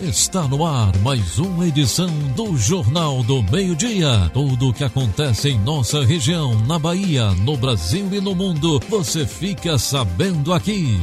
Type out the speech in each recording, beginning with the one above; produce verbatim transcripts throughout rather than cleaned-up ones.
Está no ar mais uma edição do Jornal do Meio-Dia. Tudo o que acontece em nossa região, na Bahia, no Brasil e no mundo, você fica sabendo aqui.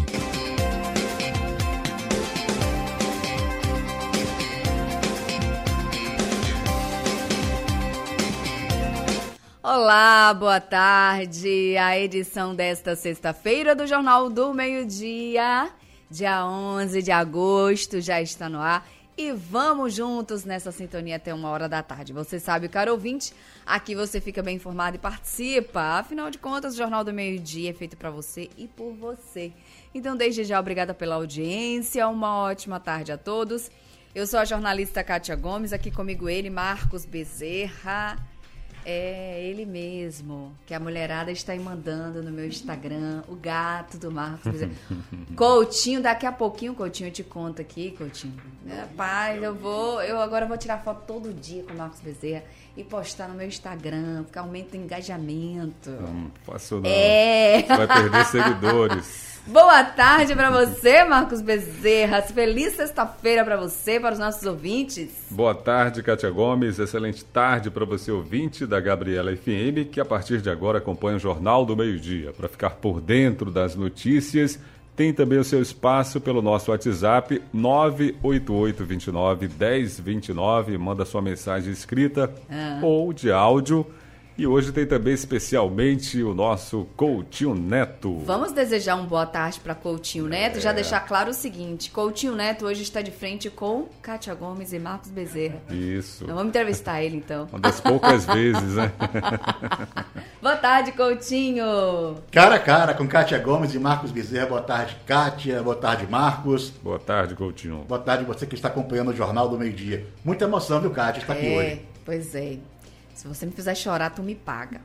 Olá, boa tarde. A edição desta sexta-feira do Jornal do Meio-Dia, dia onze de agosto, já está no ar. E vamos juntos nessa sintonia até uma hora da tarde. Você sabe, caro ouvinte, aqui você fica bem informado e participa. Afinal de contas, o Jornal do Meio-Dia é feito para você e por você. Então, desde já, obrigada pela audiência. Uma ótima tarde a todos. Eu sou a jornalista Kátia Gomes, aqui comigo ele, Marcos Bezerra. É ele mesmo, que a mulherada está aí mandando no meu Instagram, o gato do Marcos Bezerra. Coutinho, daqui a pouquinho, Coutinho, eu te conto aqui, Coutinho. Rapaz, eu vou, eu agora vou tirar foto todo dia com o Marcos Bezerra e postar no meu Instagram, porque aumenta o engajamento. Não faço não. É. Você vai perder seguidores. Boa tarde para você, Marcos Bezerra. Feliz sexta-feira para você, para os nossos ouvintes. Boa tarde, Kátia Gomes. Excelente tarde para você, ouvinte da Gabriela F M, que a partir de agora acompanha o Jornal do Meio-Dia. Para ficar por dentro das notícias, tem também o seu espaço pelo nosso WhatsApp nove oito oito, dois nove, um zero dois nove. Manda sua mensagem escrita ah. ou de áudio. E hoje tem também especialmente o nosso Coutinho Neto. Vamos desejar uma boa tarde para Coutinho Neto. É. Já deixar claro o seguinte, Coutinho Neto hoje está de frente com Kátia Gomes e Marcos Bezerra. Isso. Então, vamos entrevistar ele então. Uma das poucas vezes, né? Boa tarde, Coutinho. Cara a cara com Kátia Gomes e Marcos Bezerra. Boa tarde, Kátia. Boa tarde, Marcos. Boa tarde, Coutinho. Boa tarde você que está acompanhando o Jornal do Meio-Dia. Muita emoção, viu, Kátia, estar aqui é, hoje. Pois é. Se você me fizer chorar, tu me paga.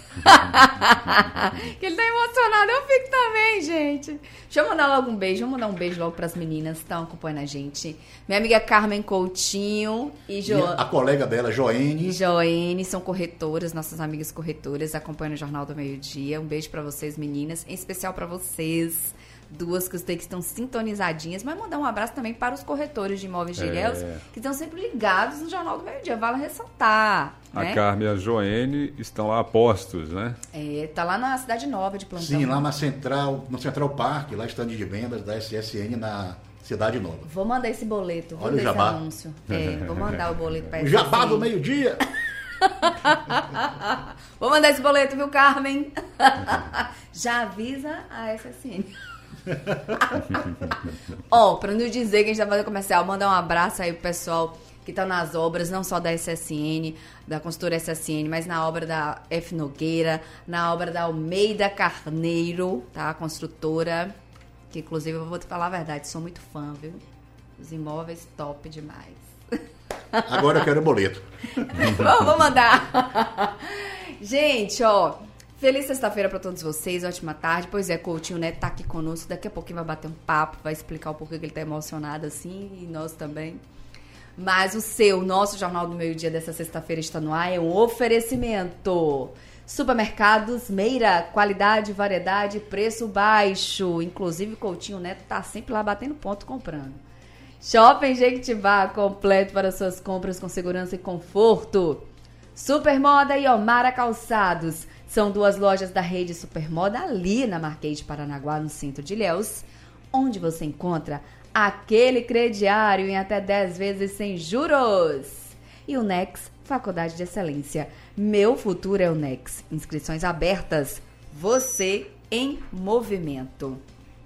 Que ele tá emocionado, eu fico também, gente. Deixa eu mandar logo um beijo. Vamos mandar um beijo logo pras meninas que estão acompanhando a gente. Minha amiga Carmen Coutinho e, jo... e a colega dela, Joene. E Joene, são corretoras, nossas amigas corretoras, acompanham o Jornal do Meio-Dia. Um beijo pra vocês, meninas, em especial pra vocês. Duas que eu sei que estão sintonizadinhas, mas mandar um abraço também para os corretores de imóveis de Ilhéus, é. que estão sempre ligados no Jornal do Meio-Dia, vale ressaltar. A né? Carmen e a Joene estão lá a postos, né? É, tá lá na Cidade Nova de Plantão. Sim, lá na Central, no Central Park, lá stand de vendas da S S N na Cidade Nova. Vou mandar esse boleto, vou Olha dar esse jabá. anúncio. É, vou mandar o boleto para o jabá do Meio-Dia! Vou mandar esse boleto, viu, Carmen? Já avisa a S S N. Ó, oh, pra não dizer que a gente tá fazendo comercial, mandar um abraço aí pro pessoal que tá nas obras, não só da S S N, da consultora S S N, mas na obra da F. Nogueira, na obra da Almeida Carneiro, tá? A construtora, que inclusive eu vou te falar a verdade, sou muito fã, viu? Os imóveis top demais. Agora eu quero o boleto. vou, vou mandar. Gente, ó... Feliz sexta-feira para todos vocês, ótima tarde. Pois é, Coutinho Neto tá aqui conosco, daqui a pouquinho vai bater um papo, vai explicar o porquê que ele tá emocionado assim, e nós também. Mas o seu, nosso Jornal do Meio-Dia dessa sexta-feira está no ar, é um oferecimento. Supermercados Meira, qualidade, variedade, preço baixo. Inclusive, Coutinho Neto tá sempre lá batendo ponto comprando. Shopping Jequitibá, completo para suas compras com segurança e conforto. Supermoda e Omara Calçados. São duas lojas da rede Supermoda ali na Marquês de Paranaguá, no centro de Ilhéus, onde você encontra aquele crediário em até dez vezes sem juros. E o Nex, Faculdade de Excelência. Meu futuro é o Nex. Inscrições abertas. Você em movimento.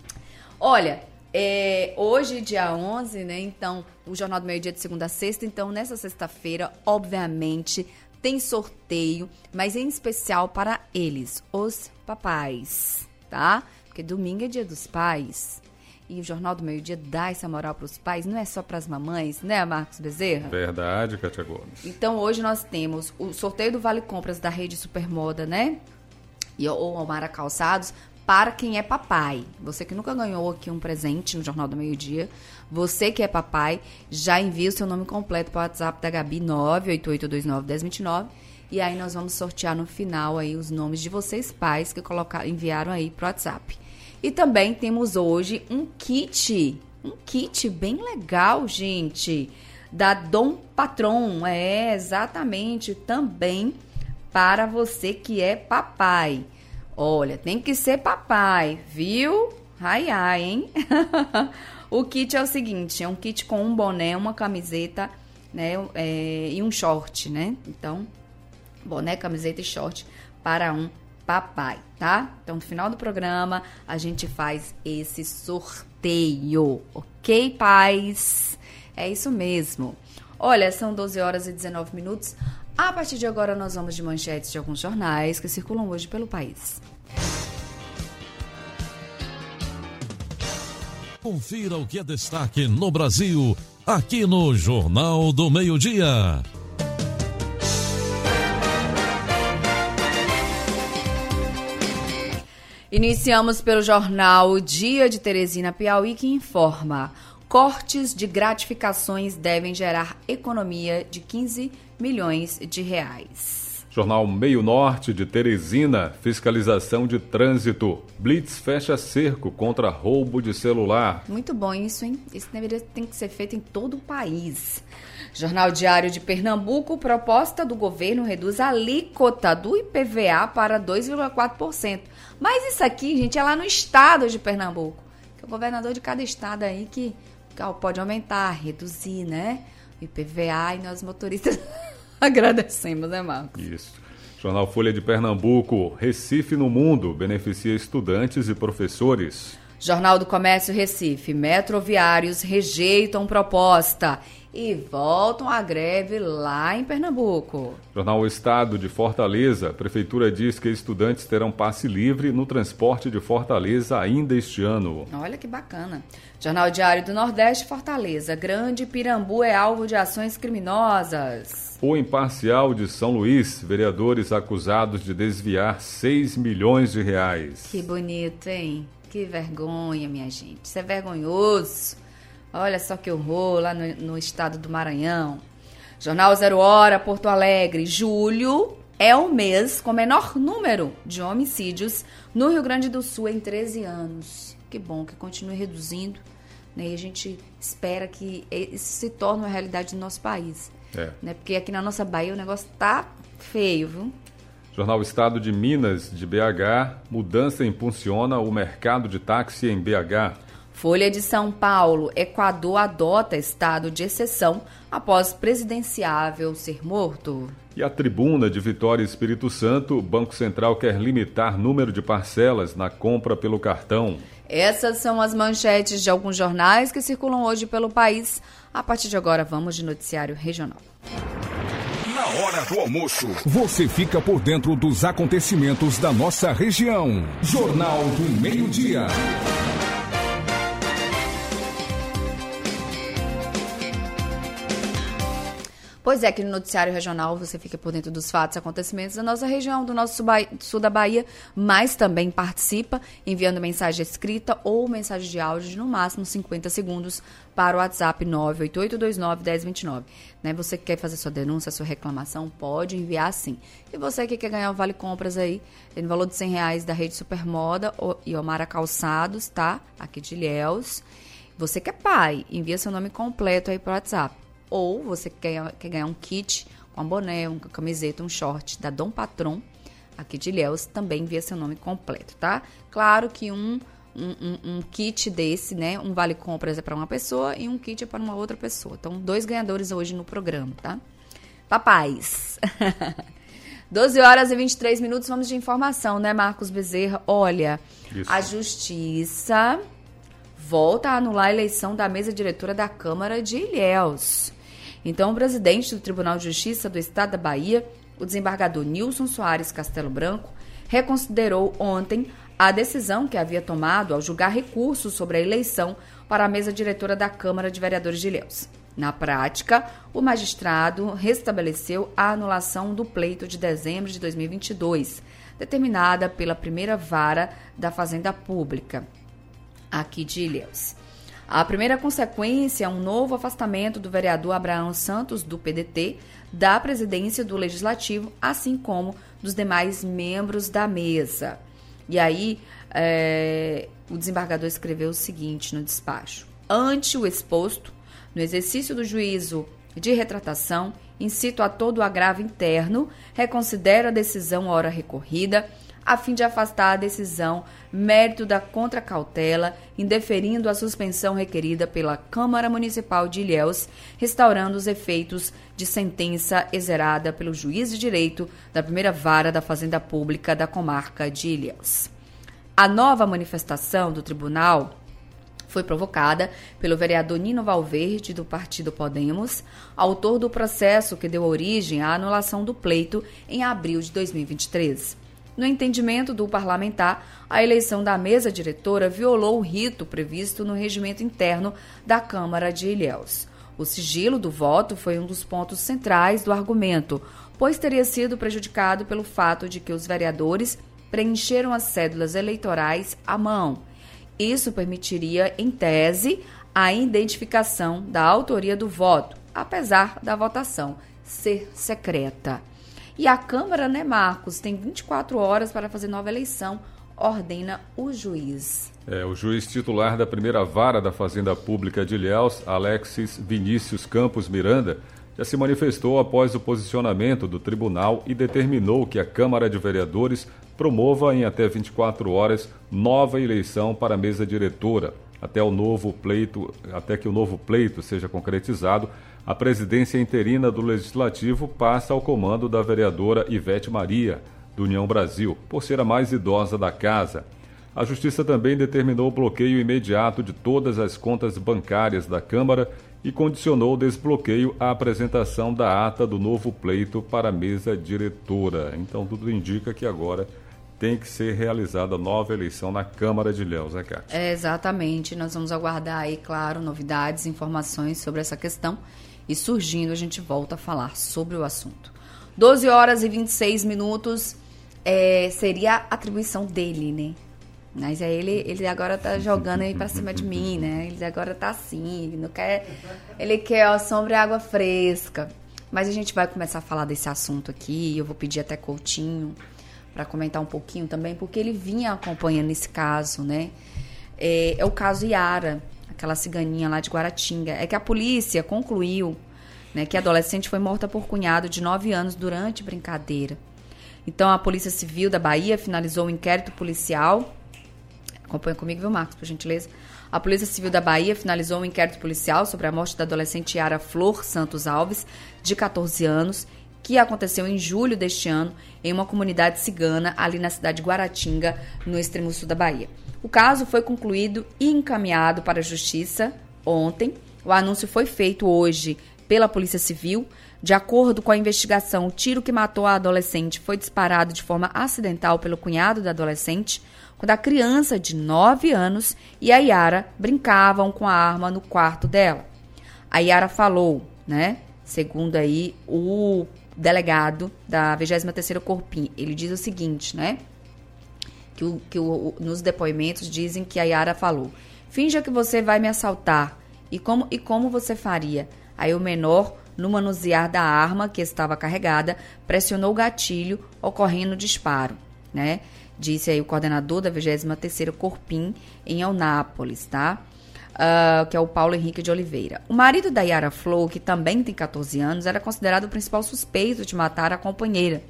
Olha, é, hoje, dia onze, né? Então, o Jornal do Meio-Dia de segunda a sexta. Então, nessa sexta-feira, obviamente... tem sorteio, mas em especial para eles, os papais, tá? Porque domingo é dia dos pais e o Jornal do Meio-Dia dá essa moral para os pais, não é só para as mamães, né, Marcos Bezerra? Verdade, Kátia Gomes. Então, hoje nós temos o sorteio do Vale Compras da Rede Supermoda, né? E o Omara Calçados, para quem é papai. Você que nunca ganhou aqui um presente no Jornal do Meio-Dia, você que é papai, já envia o seu nome completo para o WhatsApp da Gabi, nove oito oito dois nove um zero dois nove. E aí nós vamos sortear no final aí os nomes de vocês pais que colocaram, enviaram aí para o WhatsApp. E também temos hoje um kit um kit bem legal, gente, da Dom Patron. É, exatamente, também para você que é papai. Olha, tem que ser papai, viu? Ai, ai, hein? O kit é o seguinte, é um kit com um boné, uma camiseta, né, é, e um short, né? Então, boné, camiseta e short para um papai, tá? Então, no final do programa, a gente faz esse sorteio, ok, pais? É isso mesmo. Olha, são doze horas e dezenove minutos. A partir de agora, nós vamos de manchetes de alguns jornais que circulam hoje pelo país. Confira o que é destaque no Brasil, aqui no Jornal do Meio-Dia. Iniciamos pelo jornal Dia de Teresina, Piauí, que informa: cortes de gratificações devem gerar economia de quinze milhões de reais. Jornal Meio Norte de Teresina, fiscalização de trânsito. Blitz fecha cerco contra roubo de celular. Muito bom isso, hein? Isso deveria ter que ser feito em todo o país. Jornal Diário de Pernambuco, proposta do governo reduz a alíquota do I P V A para dois vírgula quatro por cento. Mas isso aqui, gente, é lá no estado de Pernambuco. Que é o governador de cada estado aí que pode aumentar, reduzir, né? O I P V A, e nós motoristas agradecemos, né, Marcos? Isso. Jornal Folha de Pernambuco, Recife no mundo, beneficia estudantes e professores. Jornal do Comércio Recife, metroviários rejeitam proposta e voltam à greve lá em Pernambuco. Jornal O Estado de Fortaleza, Prefeitura diz que estudantes terão passe livre no transporte de Fortaleza ainda este ano. Olha que bacana. Jornal Diário do Nordeste, Fortaleza, Grande Pirambu é alvo de ações criminosas. O Imparcial de São Luís, vereadores acusados de desviar seis milhões de reais. Que bonito, hein? Que vergonha, minha gente. Isso é vergonhoso. Olha só que horror lá no, no estado do Maranhão. Jornal Zero Hora, Porto Alegre. Julho é o mês com menor número de homicídios no Rio Grande do Sul em treze anos. Que bom que continue reduzindo, né? E a gente espera que isso se torne uma realidade no nosso país. É. Né? Porque aqui na nossa Bahia o negócio tá feio, viu? Jornal Estado de Minas, de B H, mudança impulsiona o mercado de táxi em B H. Folha de São Paulo, Equador adota estado de exceção após presidenciável ser morto. E a Tribuna de Vitória e Espírito Santo, o Banco Central quer limitar número de parcelas na compra pelo cartão. Essas são as manchetes de alguns jornais que circulam hoje pelo país. A partir de agora, vamos de noticiário regional. Na hora do almoço, você fica por dentro dos acontecimentos da nossa região. Jornal do Meio-Dia. Pois é, que no noticiário regional você fica por dentro dos fatos e acontecimentos da nossa região, do nosso sul da Bahia, mas também participa enviando mensagem escrita ou mensagem de áudio de no máximo cinquenta segundos para o WhatsApp nove oito oito dois nove um zero dois nove. Né? Você que quer fazer sua denúncia, sua reclamação, pode enviar sim. E você que quer ganhar o Vale Compras aí, no valor de cem reais da Rede Supermoda e Omara Calçados, tá? Aqui de Ilhéus. Você que é pai, envia seu nome completo aí para o WhatsApp. Ou você quer, quer ganhar um kit com um boné, uma camiseta, um short da Dom Patron, aqui de Ilhéus, também envia seu nome completo, tá? Claro que um, um, um, um kit desse, né? Um vale compras é para uma pessoa e um kit é para uma outra pessoa. Então, dois ganhadores hoje no programa, tá? Papais! doze horas e vinte e três minutos, vamos de informação, né, Marcos Bezerra? Olha, Isso. A Justiça volta a anular a eleição da mesa diretora da Câmara de Ilhéus. Então, o presidente do Tribunal de Justiça do Estado da Bahia, o desembargador Nilson Soares Castelo Branco, reconsiderou ontem a decisão que havia tomado ao julgar recursos sobre a eleição para a mesa diretora da Câmara de Vereadores de Ilhéus. Na prática, o magistrado restabeleceu a anulação do pleito de dezembro de dois mil e vinte e dois, determinada pela primeira vara da Fazenda Pública, aqui de Ilhéus. A primeira consequência é um novo afastamento do vereador Abraão Santos, do P D T, da presidência do Legislativo, assim como dos demais membros da mesa. E aí, é, o desembargador escreveu o seguinte no despacho. ante o exposto, no exercício do juízo de retratação, incito a todo o agravo interno, reconsidero a decisão hora recorrida, a fim de afastar a decisão, mérito da contracautela, indeferindo a suspensão requerida pela Câmara Municipal de Ilhéus, restaurando os efeitos de sentença exerada pelo juiz de direito da primeira vara da Fazenda Pública da comarca de Ilhéus. A nova manifestação do tribunal foi provocada pelo vereador Nino Valverde, do partido Podemos, autor do processo que deu origem à anulação do pleito em abril de dois mil e vinte e três. No entendimento do parlamentar, a eleição da mesa diretora violou o rito previsto no regimento interno da Câmara de Ilhéus. O sigilo do voto foi um dos pontos centrais do argumento, pois teria sido prejudicado pelo fato de que os vereadores preencheram as cédulas eleitorais à mão. Isso permitiria, em tese, a identificação da autoria do voto, apesar da votação ser secreta. E a Câmara, né, Marcos, tem vinte e quatro horas para fazer nova eleição, ordena o juiz. É, o juiz titular da primeira vara da Fazenda Pública de Ilhéus, Alexis Vinícius Campos Miranda, já se manifestou após o posicionamento do tribunal e determinou que a Câmara de Vereadores promova em até vinte e quatro horas nova eleição para a mesa diretora. Até, o novo pleito, até que o novo pleito seja concretizado, a presidência interina do Legislativo passa ao comando da vereadora Ivete Maria, do União Brasil, por ser a mais idosa da casa. A Justiça também determinou o bloqueio imediato de todas as contas bancárias da Câmara e condicionou o desbloqueio à apresentação da ata do novo pleito para a mesa diretora. Então, tudo indica que agora tem que ser realizada nova eleição na Câmara de Ilhéus, né, Cátia? É, exatamente. Nós vamos aguardar aí, claro, novidades, informações sobre essa questão. E surgindo, a gente volta a falar sobre o assunto. doze horas e vinte e seis minutos é, seria a atribuição dele, né? Mas aí ele, ele agora tá jogando aí pra cima de mim, né? Ele agora tá assim, ele não quer... Ele quer, ó, sombra e água fresca. Mas a gente vai começar a falar desse assunto aqui, eu vou pedir até Coutinho para comentar um pouquinho também, porque ele vinha acompanhando esse caso, né? É, é o caso Yara, aquela ciganinha lá de Guaratinga. É que a polícia concluiu, né, que a adolescente foi morta por cunhado de nove anos durante brincadeira. Então, a Polícia Civil da Bahia finalizou o inquérito policial. Acompanha comigo, viu, Marcos, por gentileza? A Polícia Civil da Bahia finalizou um inquérito policial sobre a morte da adolescente Yara Flor Santos Alves, de catorze anos, que aconteceu em julho deste ano em uma comunidade cigana ali na cidade de Guaratinga, no extremo sul da Bahia. O caso foi concluído e encaminhado para a Justiça ontem. O anúncio foi feito hoje pela Polícia Civil. De acordo com a investigação, o tiro que matou a adolescente foi disparado de forma acidental pelo cunhado da adolescente, quando a criança de nove anos e a Yara brincavam com a arma no quarto dela. A Yara falou, né, segundo aí o delegado da vigésima terceira Corpim, ele diz o seguinte, né, que, o, que o, nos depoimentos dizem que a Yara falou: finja que você vai me assaltar, e como, e como você faria? Aí o menor, no manusear da arma que estava carregada, pressionou o gatilho, ocorrendo o disparo, né? Disse aí o coordenador da vigésima terceira Corpim em Eunápolis, tá? Uh, que é o Paulo Henrique de Oliveira. O marido da Yara Flor, que também tem catorze anos, era considerado o principal suspeito de matar a companheira.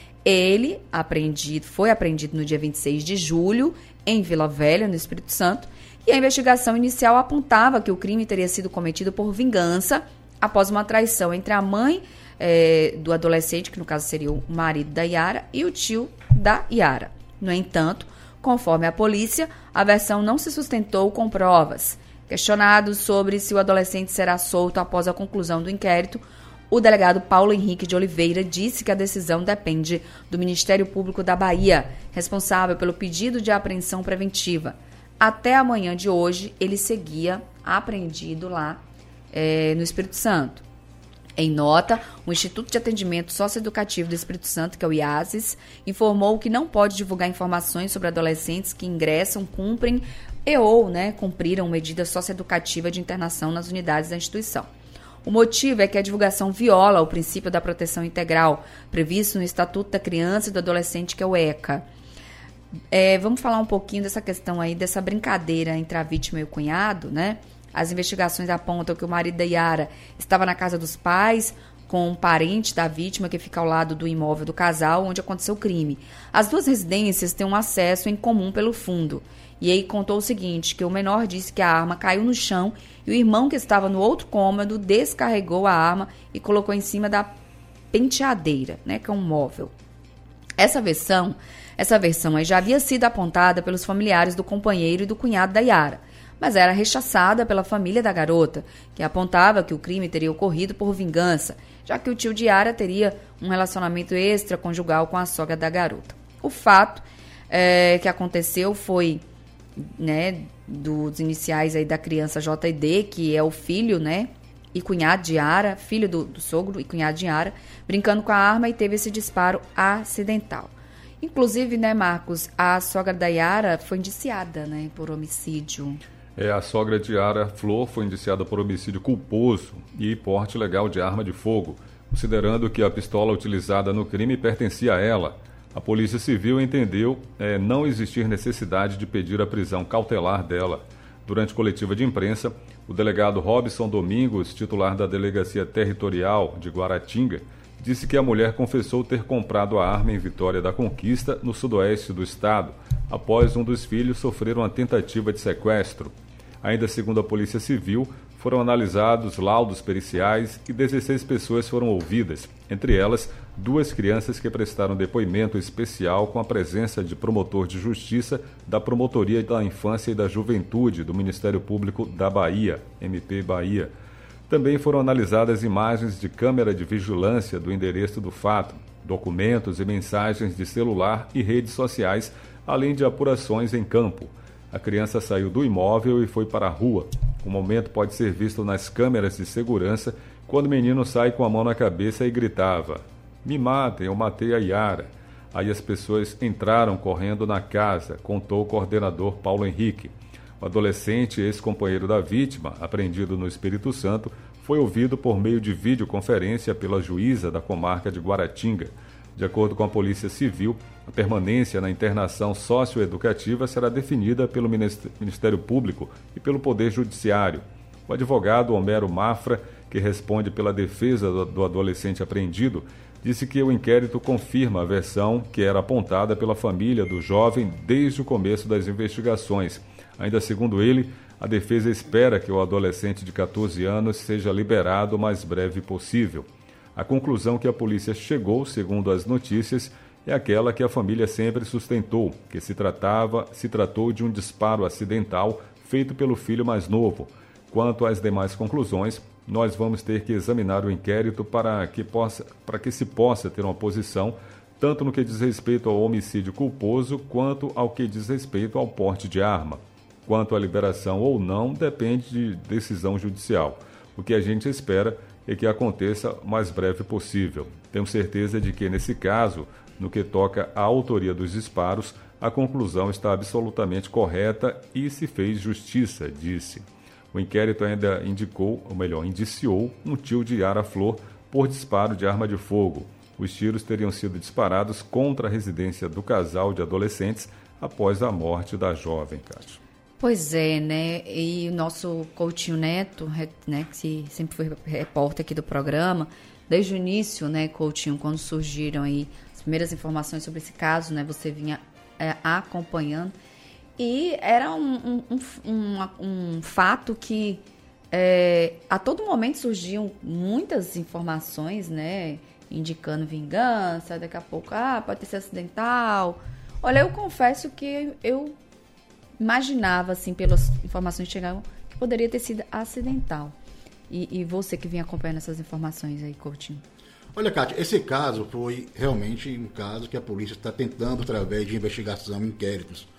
Ele apreendido, foi apreendido no dia vinte e seis de julho, em Vila Velha, no Espírito Santo, e a investigação inicial apontava que o crime teria sido cometido por vingança após uma traição entre a mãe eh, do adolescente, que no caso seria o marido da Yara, e o tio da Yara. No entanto, conforme a polícia, a versão não se sustentou com provas. Questionado sobre se o adolescente será solto após a conclusão do inquérito, o delegado Paulo Henrique de Oliveira disse que a decisão depende do Ministério Público da Bahia, responsável pelo pedido de apreensão preventiva. Até a manhã de hoje, ele seguia apreendido lá é, no Espírito Santo. Em nota, o Instituto de Atendimento Socioeducativo do Espírito Santo, que é o IASES, informou que não pode divulgar informações sobre adolescentes que ingressam, cumprem e ou né, cumpriram medida socioeducativa de internação nas unidades da instituição. O motivo é que a divulgação viola o princípio da proteção integral, previsto no Estatuto da Criança e do Adolescente, que é o ECA. É, vamos falar um pouquinho dessa questão aí, dessa brincadeira entre a vítima e o cunhado, né? As investigações apontam que o marido da Yara estava na casa dos pais, com um parente da vítima que fica ao lado do imóvel do casal onde aconteceu o crime. As duas residências têm um acesso em comum pelo fundo. E aí contou o seguinte, que o menor disse que a arma caiu no chão e o irmão que estava no outro cômodo descarregou a arma e colocou em cima da penteadeira, né, que é um móvel. Essa versão, essa versão aí já havia sido apontada pelos familiares do companheiro e do cunhado da Yara, mas era rechaçada pela família da garota, que apontava que o crime teria ocorrido por vingança, já que o tio de Yara teria um relacionamento extraconjugal com a sogra da garota. O fato é, que aconteceu foi, né, dos iniciais aí da criança J D, que é o filho, né, e cunhado de Yara, filho do, do sogro e cunhado de Yara, brincando com a arma e teve esse disparo acidental. Inclusive, né, Marcos, a sogra da Yara foi indiciada, né, por homicídio. É, a sogra de Yara Flor foi indiciada por homicídio culposo e porte ilegal de arma de fogo, considerando que a pistola utilizada no crime pertencia a ela. A Polícia Civil entendeu é, não existir necessidade de pedir a prisão cautelar dela. Durante coletiva de imprensa, o delegado Robson Domingos, titular da Delegacia Territorial de Guaratinga, disse que a mulher confessou ter comprado a arma em Vitória da Conquista, no sudoeste do estado, após um dos filhos sofrer uma tentativa de sequestro. Ainda segundo a Polícia Civil, foram analisados laudos periciais e dezesseis pessoas foram ouvidas, entre elas duas crianças que prestaram depoimento especial com a presença de promotor de justiça da Promotoria da Infância e da Juventude do Ministério Público da Bahia, M P Bahia. Também foram analisadas imagens de câmera de vigilância do endereço do fato, documentos e mensagens de celular e redes sociais, além de apurações em campo. A criança saiu do imóvel e foi para a rua. O momento pode ser visto nas câmeras de segurança, quando o menino sai com a mão na cabeça e gritava: "Me matem, eu matei a Yara." Aí as pessoas entraram correndo na casa, contou o coordenador Paulo Henrique. O adolescente, ex-companheiro da vítima, apreendido no Espírito Santo, foi ouvido por meio de videoconferência pela juíza da comarca de Guaratinga. De acordo com a Polícia Civil, a permanência na internação socioeducativa será definida pelo Ministério Público e pelo Poder Judiciário. O advogado Homero Mafra, que responde pela defesa do adolescente apreendido, disse que o inquérito confirma a versão que era apontada pela família do jovem desde o começo das investigações. Ainda segundo ele, a defesa espera que o adolescente de catorze anos seja liberado o mais breve possível. A conclusão que a polícia chegou, segundo as notícias, é aquela que a família sempre sustentou, que se tratava, se tratou de um disparo acidental feito pelo filho mais novo. Quanto às demais conclusões, nós vamos ter que examinar o inquérito para que, possa, para que se possa ter uma posição, tanto no que diz respeito ao homicídio culposo, quanto ao que diz respeito ao porte de arma. Quanto à liberação ou não, depende de decisão judicial. O que a gente espera é que aconteça o mais breve possível. Tenho certeza de que, nesse caso, no que toca à autoria dos disparos, a conclusão está absolutamente correta e se fez justiça, disse. O inquérito ainda indicou, ou melhor, indiciou um tio de Yara Flor por disparo de arma de fogo. Os tiros teriam sido disparados contra a residência do casal de adolescentes após a morte da jovem, Cátia. Pois é, né? E o nosso Coutinho Neto, né, que sempre foi repórter aqui do programa, desde o início, né, Coutinho, quando surgiram aí as primeiras informações sobre esse caso, né, você vinha é, acompanhando. E era um, um, um, um fato que é, a todo momento surgiam muitas informações, né, indicando vingança, daqui a pouco, ah, pode ter sido acidental. Olha, eu confesso que eu imaginava, assim, pelas informações que chegavam, que poderia ter sido acidental. E, e você que vinha acompanhando essas informações aí, Coutinho? Olha, Cátia, esse caso foi realmente um caso que a polícia está tentando, através de investigação, inquéritos,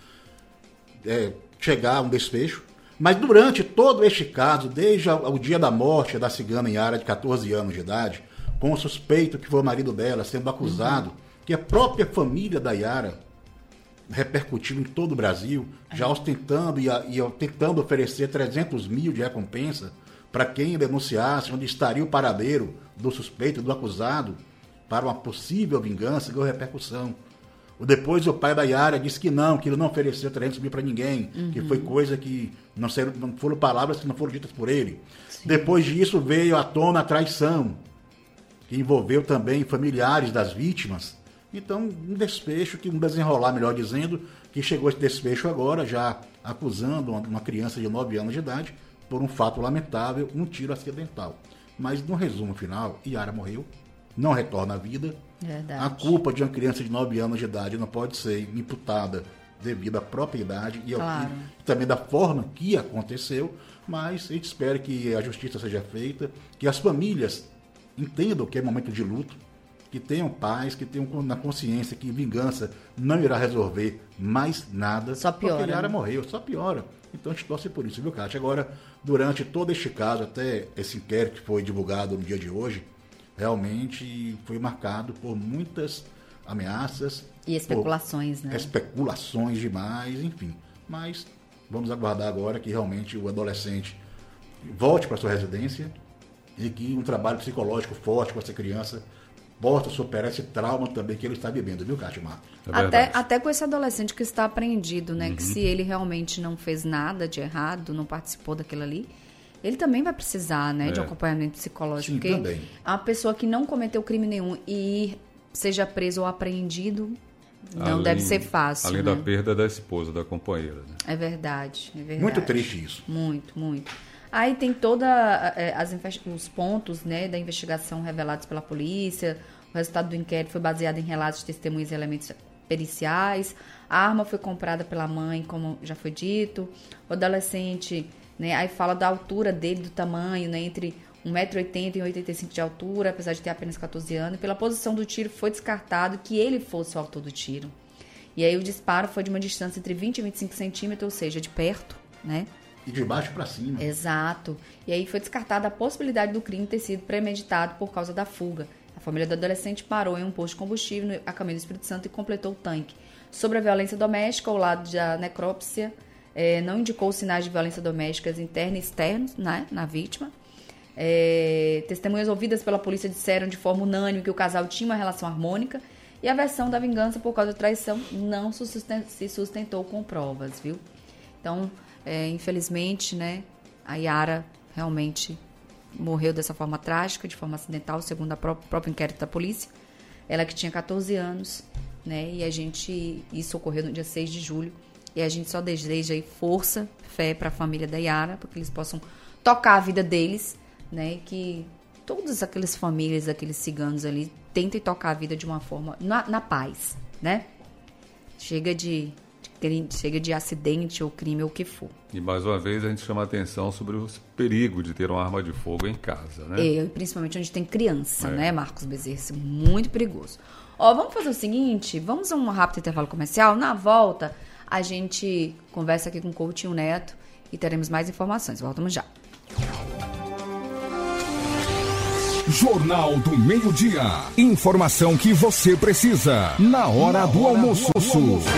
é, chegar a um desfecho. Mas durante todo este caso, desde o dia da morte da cigana Yara, de catorze anos de idade, com o suspeito que foi o marido dela sendo acusado, uhum. que a própria família da Yara repercutiu em todo o Brasil, já ostentando e, e tentando oferecer trezentos mil de recompensa para quem denunciasse onde estaria o paradeiro do suspeito, do acusado, para uma possível vingança, deu repercussão. Depois o pai da Yara disse que não, que ele não ofereceu trezentos mil para ninguém, uhum. que foi coisa que não, saíram, não foram palavras que não foram ditas por ele. Sim. Depois disso veio à tona a traição, que envolveu também familiares das vítimas. Então, um desfecho, que um desenrolar, melhor dizendo, que chegou esse desfecho agora, já acusando uma, uma criança de nove anos de idade por um fato lamentável, um tiro acidental. Mas no resumo final, Yara morreu, não retorna à vida. Verdade. A culpa de uma criança de nove anos de idade não pode ser imputada devido à própria idade e, ao claro. que, também da forma que aconteceu, mas a gente espera que a justiça seja feita, que as famílias entendam que é momento de luto, que tenham paz, que tenham na consciência que vingança não irá resolver mais nada. Só piora. Porque Yara né? morreu, só piora. Então a gente torce por isso, viu, Kátia? Agora, durante todo este caso, até esse inquérito que foi divulgado no dia de hoje, realmente foi marcado por muitas ameaças. E especulações, né? Especulações demais, enfim. Mas vamos aguardar agora que realmente o adolescente volte para sua residência e que um trabalho psicológico forte com essa criança possa superar esse trauma também que ele está vivendo, viu, Kátia Marcos? É até, até com esse adolescente que está apreendido, né? Uhum. Que se ele realmente não fez nada de errado, não participou daquilo ali, ele também vai precisar, né, é. de um acompanhamento psicológico. Sim, porque também. A pessoa que não cometeu crime nenhum e seja preso ou apreendido, não além, deve ser fácil. Além né? da perda da esposa, da companheira. Né? É verdade, é verdade. Muito triste isso. Muito, muito. Aí tem todos é, os pontos, né, da investigação revelados pela polícia. O resultado do inquérito foi baseado em relatos de testemunhas e elementos periciais. A arma foi comprada pela mãe, como já foi dito. O adolescente... Né? Aí fala da altura dele, do tamanho, né? Entre um metro e oitenta e um metro e oitenta e cinco de altura, apesar de ter apenas catorze anos. E pela posição do tiro foi descartado que ele fosse o autor do tiro. E aí o disparo foi de uma distância entre vinte e vinte e cinco centímetros, ou seja, de perto, né? E de baixo para cima. Exato. E aí foi descartada a possibilidade do crime ter sido premeditado por causa da fuga. A família do adolescente parou em um posto de combustível a caminho do Espírito Santo e completou o tanque. Sobre a violência doméstica, ao lado da necrópsia, É, não indicou sinais de violência doméstica interna e externa, né, na vítima. É, testemunhas ouvidas pela polícia disseram de forma unânime que o casal tinha uma relação harmônica e a versão da vingança por causa da traição não se sustentou com provas, viu? Então, é, infelizmente, né, a Yara realmente morreu dessa forma trágica, de forma acidental, segundo o próprio inquérito da polícia. Ela que tinha catorze anos, né, e a gente, isso ocorreu no dia seis de julho. E a gente só deseja aí força, fé para a família da Yara, para que eles possam tocar a vida deles, né? E que todas aquelas famílias, aqueles ciganos ali, tentem tocar a vida de uma forma, na, na paz, né? Chega de, de crime, chega de acidente ou crime ou o que for. E mais uma vez a gente chama a atenção sobre o perigo de ter uma arma de fogo em casa, né? É, principalmente onde tem criança, é. né, Marcos Bezerra? Muito perigoso. Ó, vamos fazer o seguinte, vamos a um rápido intervalo comercial. Na volta, a gente conversa aqui com o Coutinho Neto e teremos mais informações. Voltamos já. Jornal do Meio-Dia. Informação que você precisa na hora, na do, hora almoço. do almoço.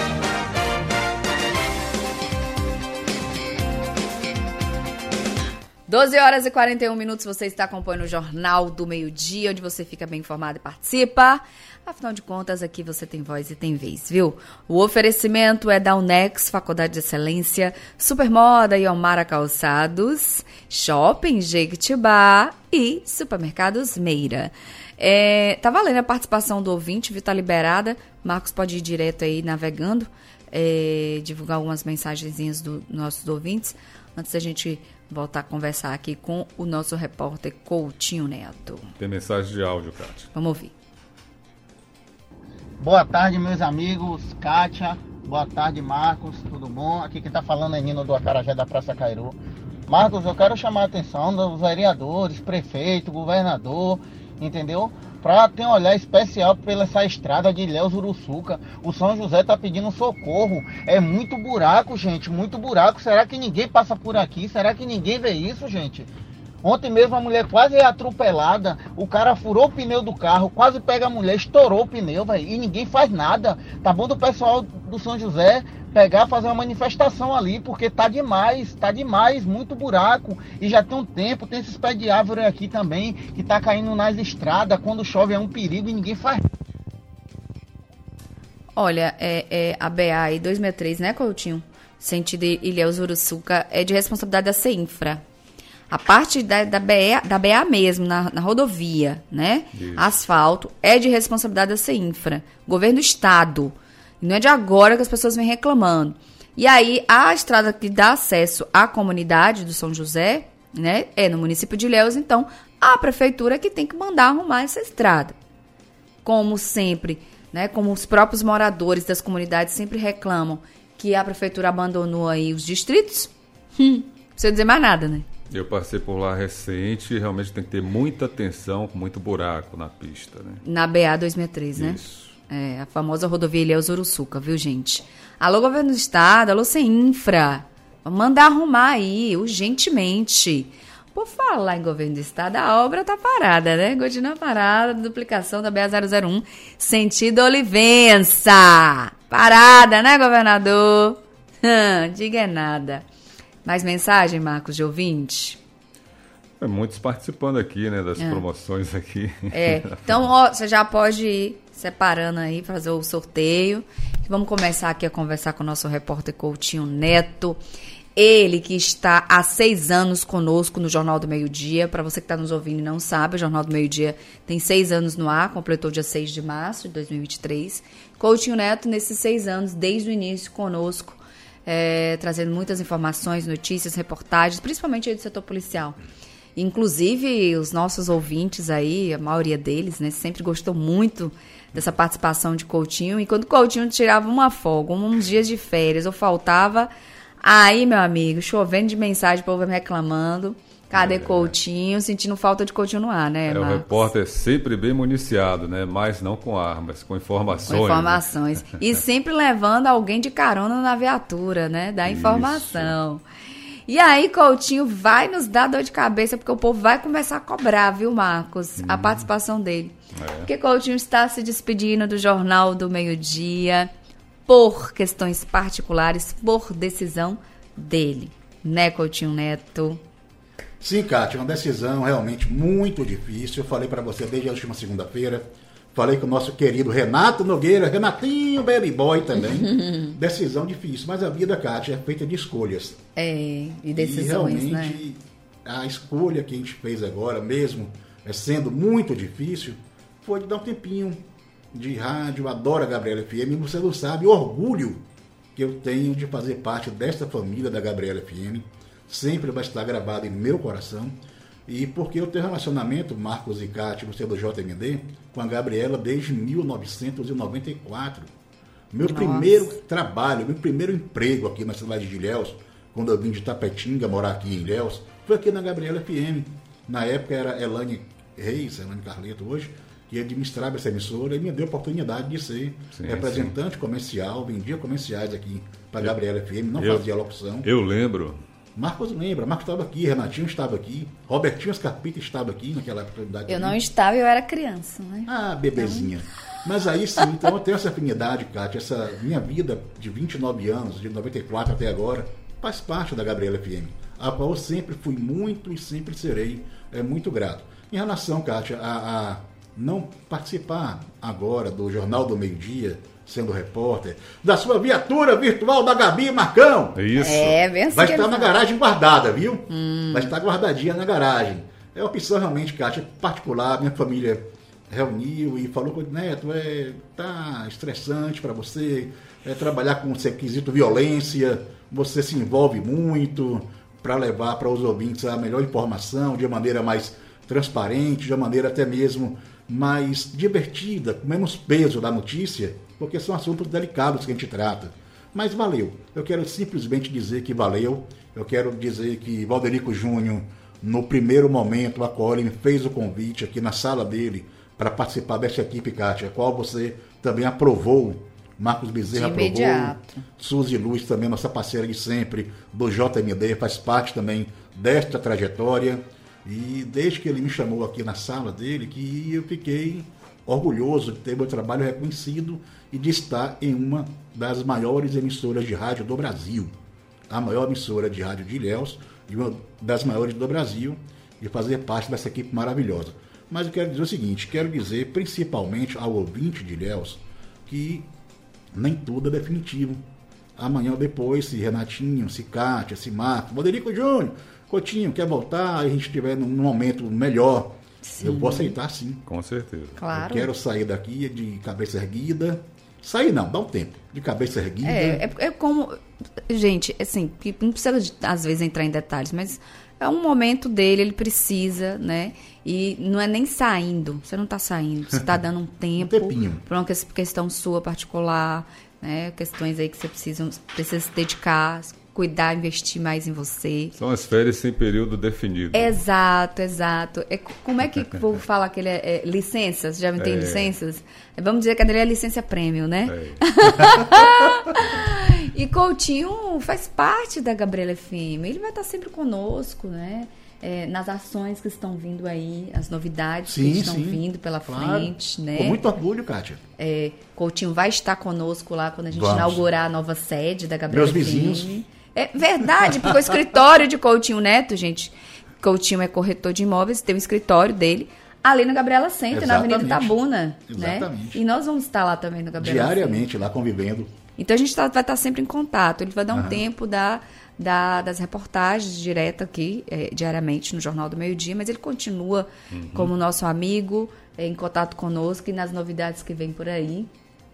doze horas e quarenta e um minutos, você está acompanhando o Jornal do Meio-Dia, onde você fica bem informado e participa. Afinal de contas, aqui você tem voz e tem vez, viu? O oferecimento é da Unex, Faculdade de Excelência, Supermoda e Almara Calçados, Shopping Jequitibá e Supermercados Meira. É, tá valendo a participação do ouvinte, viu? Tá liberada. Marcos pode ir direto aí navegando, é, divulgar algumas mensagenzinhas dos nossos ouvintes, antes da gente voltar a conversar aqui com o nosso repórter Coutinho Neto. Tem mensagem de áudio, Kátia. Vamos ouvir. Boa tarde, meus amigos. Kátia, boa tarde, Marcos, tudo bom? Aqui quem tá falando é Nino do Acarajé da Praça Cairu. Marcos, eu quero chamar a atenção dos vereadores, prefeito, governador, entendeu? Para ter um olhar especial pela essa estrada de Ilhéus Uruçuca. O São José tá pedindo socorro. É muito buraco, gente, muito buraco. Será que ninguém passa por aqui? Será que ninguém vê isso, gente? Ontem mesmo a mulher quase é atropelada, o cara furou o pneu do carro, quase pega a mulher, estourou o pneu, véio, e ninguém faz nada. Tá bom do pessoal do São José pegar, fazer uma manifestação ali, porque tá demais, tá demais, muito buraco. E já tem um tempo, tem esses pés de árvore aqui também, que tá caindo nas estradas, quando chove é um perigo e ninguém faz. Olha, é, é a B A duzentos e sessenta e três, né, Coutinho? Sentido Ilhéus Uruçuca, é de responsabilidade da CEINFRA. A parte da, da, B A, da B A mesmo, na, na rodovia, né? Isso. Asfalto, é de responsabilidade da CEINFRA. Governo do Estado. Não é de agora que as pessoas vêm reclamando. E aí, a estrada que dá acesso à comunidade do São José, né? É no município de Ilhéus, então, a prefeitura que tem que mandar arrumar essa estrada. Como sempre, né? Como os próprios moradores das comunidades sempre reclamam que a prefeitura abandonou aí os distritos, hum, não precisa dizer mais nada, né? Eu passei por lá recente e realmente tem que ter muita atenção, com muito buraco na pista, né? Na B A duzentos e sessenta e três, né? Isso. É, a famosa rodovia Ilhéus Uruçuca, viu, gente? Alô, governo do estado, alô, CEINFRA. Vamos mandar arrumar aí, urgentemente. Por falar em governo do estado, a obra tá parada, né? Continua parada, duplicação da B A zero zero um, sentido Olivença. Parada, né, governador? Diga é nada. Mais mensagem, Marcos, de ouvinte? É, muitos participando aqui, né, das é. promoções aqui. É, então, ó, você já pode ir separando aí, fazer o sorteio. Vamos começar aqui a conversar com o nosso repórter Coutinho Neto. Ele que está há seis anos conosco no Jornal do Meio-Dia. Para você que está nos ouvindo e não sabe, o Jornal do Meio-Dia tem seis anos no ar, completou dia seis de março de dois mil e vinte e três. Coutinho Neto, nesses seis anos, desde o início conosco, É, trazendo muitas informações, notícias, reportagens, principalmente aí do setor policial. Inclusive, os nossos ouvintes aí, a maioria deles, né, sempre gostou muito dessa participação de Coutinho. E quando Coutinho tirava uma folga, uns dias de férias, ou faltava, aí, meu amigo, chovendo de mensagem, o povo reclamando. Cadê é. Coutinho? Sentindo falta de Coutinho no ar, né, é, Marcos? O repórter é sempre bem municiado, né? Mas não com armas, com informações. Com informações. Né? E sempre levando alguém de carona na viatura, né? Da informação. Isso. E aí, Coutinho vai nos dar dor de cabeça, porque o povo vai começar a cobrar, viu, Marcos? Hum. A participação dele. É. Porque Coutinho está se despedindo do Jornal do Meio-Dia por questões particulares, por decisão dele. Né, Coutinho Neto? Sim, Kátia, uma decisão realmente muito difícil. Eu falei para você desde a última segunda-feira. Falei com o nosso querido Renato Nogueira, Renatinho Baby Boy também. Decisão difícil, mas a vida, Kátia, é feita de escolhas. É, e decisões, e realmente, né? A escolha que a gente fez agora, mesmo sendo muito difícil, foi de dar um tempinho de rádio. Adoro a Gabriela F M, e você não sabe o orgulho que eu tenho de fazer parte desta família da Gabriela F M. Sempre vai estar gravado em meu coração. E porque eu tenho relacionamento, Marcos e Cátia, você do J M D, com a Gabriela desde mil novecentos e noventa e quatro. Meu Nossa. primeiro trabalho, meu primeiro emprego aqui na cidade de Ilhéus, quando eu vim de Tapetinga morar aqui em Ilhéus, foi aqui na Gabriela F M. Na época era Elane Reis, Elane Carleto hoje, que administrava essa emissora e me deu a oportunidade de ser sim, representante sim. comercial, vendia comerciais aqui para a Gabriela F M, não eu, fazia locução. Eu lembro. Marcos lembra, Marcos estava aqui, Renatinho estava aqui, Robertinho Scarpita estava aqui naquela oportunidade. Eu não estava, eu era criança, né? Ah, bebezinha. Então... Mas aí sim, então eu tenho essa afinidade, Kátia, essa minha vida de vinte e nove anos, de noventa e quatro até agora, faz parte da Gabriela F M, a qual eu sempre fui muito e sempre serei é, muito grato. Em relação, Kátia, a, a não participar agora do Jornal do Meio-Dia, sendo repórter, da sua viatura virtual da Gabi Marcão. Isso. É, bem assim. Vai estar na garagem guardada, viu? Hum. Vai estar guardadinha na garagem. É uma opção realmente, Kátia, particular. Minha família reuniu e falou com o Neto, é, tá estressante para você, é, trabalhar com esse quesito violência, você se envolve muito para levar para os ouvintes a melhor informação de maneira mais transparente, de maneira até mesmo mais divertida, com menos peso da notícia, porque são assuntos delicados que a gente trata. Mas valeu. Eu quero simplesmente dizer que valeu. Eu quero dizer que Valderico Júnior, no primeiro momento, a qual ele me fez o convite aqui na sala dele para participar dessa equipe, Kátia, a qual você também aprovou. Marcos Bezerra aprovou. Imediato. Suzy Luz também, nossa parceira de sempre, do J M D, faz parte também desta trajetória. E desde que ele me chamou aqui na sala dele, que eu fiquei orgulhoso de ter meu trabalho reconhecido e de estar em uma das maiores emissoras de rádio do Brasil. A maior emissora de rádio de Ilhéus e uma das maiores do Brasil, e fazer parte dessa equipe maravilhosa. Mas eu quero dizer o seguinte, quero dizer principalmente ao ouvinte de Ilhéus que nem tudo é definitivo. Amanhã ou depois, se Renatinho, se Kátia, se Marcos, Moderico Júnior, Coutinho quer voltar e a gente estiver num momento melhor, sim, eu vou aceitar sim. Com certeza. Claro. Eu quero sair daqui de cabeça erguida. Sair não, dá um tempo. De cabeça erguida. É, é, é como... Gente, assim, não precisa de, às vezes entrar em detalhes, mas é um momento dele, ele precisa, né? E não é nem saindo, você não está saindo, você está dando um tempo um para uma questão sua particular, né? Questões aí que você precisa, precisa se dedicar, cuidar, investir mais em você. São as férias sem período definido. Exato, exato. É, como é que o povo fala que ele é, é licenças? Já tem é. licenças? Vamos dizer que a dele é licença premium, né? É. E Coutinho faz parte da Gabriela F M. Ele vai estar sempre conosco, né? É, nas ações que estão vindo aí, as novidades sim, que estão sim. vindo pela claro. frente, né? Com muito orgulho, Kátia. É, Coutinho vai estar conosco lá quando a gente Vamos. inaugurar a nova sede da Gabriela Meus F M. Vizinhos. É verdade, porque o escritório de Coutinho Neto, gente, Coutinho é corretor de imóveis, tem um escritório dele ali na Gabriela Center, na Avenida Itabuna. Exatamente. Né? E nós vamos estar lá também na Gabriela Diariamente, Center. lá convivendo. Então a gente tá, vai estar sempre em contato. Ele vai dar um uhum. tempo da, da, das reportagens direto aqui, é, diariamente, no Jornal do Meio-Dia, mas ele continua uhum. como nosso amigo, é, em contato conosco e nas novidades que vem por aí.